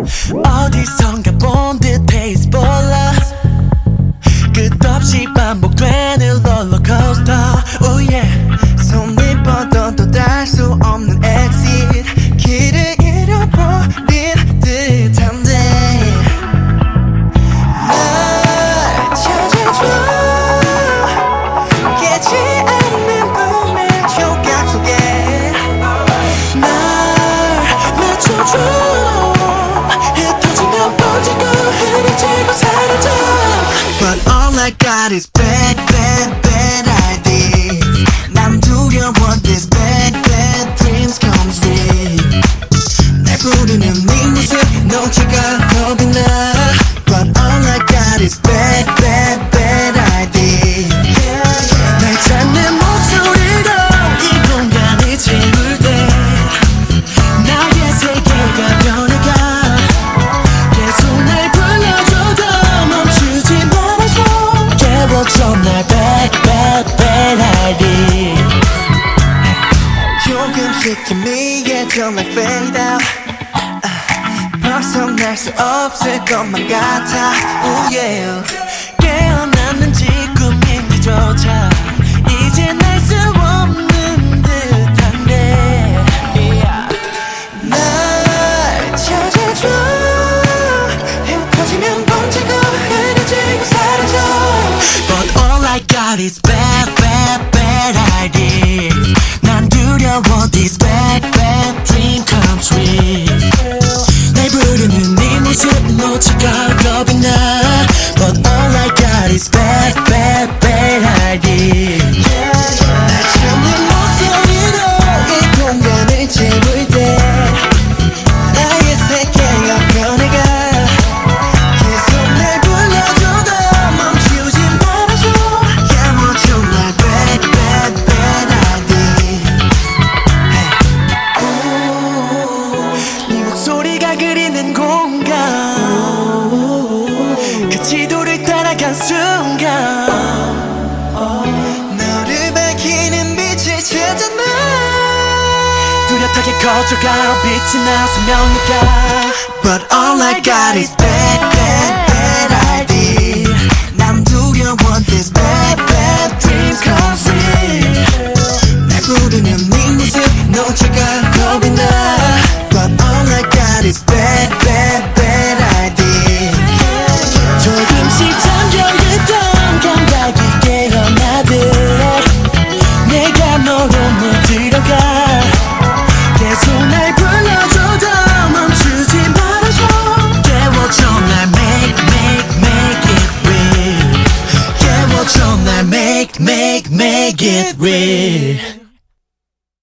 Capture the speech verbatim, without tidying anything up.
어디선가 본 듯해 it's spoiler. 끝없이 반복되는 롤러코스터. Oh yeah. 손을 뻗어도 닿을 수 없는 exit. 길을 잃어버린 듯한데 날 찾아줘. 깨지 않는 꿈의 조각 속에 날 맞춰줘. 흩어지면 번지고 흐려지고 사라져. But all I got is bad, bad, bad idea. 난 두려워 this bad, bad dreams come true. 날 부르는 네 모습 놓칠까 겁이 나. But all I got is bad, bad, bad idea. 날 찾는 목소리로 이 공간을 채울 때 나의 세계가 변해가. 계속 날 불러줘도 멈추지 말아줘. 깨워줘 날 bad, bad, bad idea. 조금씩 희미해져 날 fade out. 벗어날 수 없을 것만 같아. Oh yeah. 깨어났는지 꿈인지조차 이제 날 수 없는 듯한데 날 찾아줘. 흩어지면 번지고 흐려지고 사라져. But all I got is bad, bad, bad idea. 난 두려워 this bad, bad dream come true. 날 부르는 네 모습 놓칠까 겁이 나. But all I got is bad, bad, bad idea. 날 찾는 목소리로 이 공간을 채울 때 나의 세계가 변해가. 계속 날 불러줘도 멈추지 말아줘. 깨워줘 날 bad, bad, bad idea. 네 목소리가 그리는 공간. 그 지도를 따라간 순간 너를 밝히는 빛을 찾아. 나 뚜렷하게 커져가 빛이 나 수명이가. But all I got is bad, bad, bad idea. 난 두려워 this bad, bad dreams come true. 날 부르는 네 모습 놓칠까 겁이 나. But all I got is bad, bad, bad idea. 조금씩 잠겨있던 감각이 깨어나듯 내가 너로 물들어가. 계속 날 불러줘도 멈추지 말아줘. 깨워줘 날 make, make, make it real. 깨워줘 날 make, make, make it real.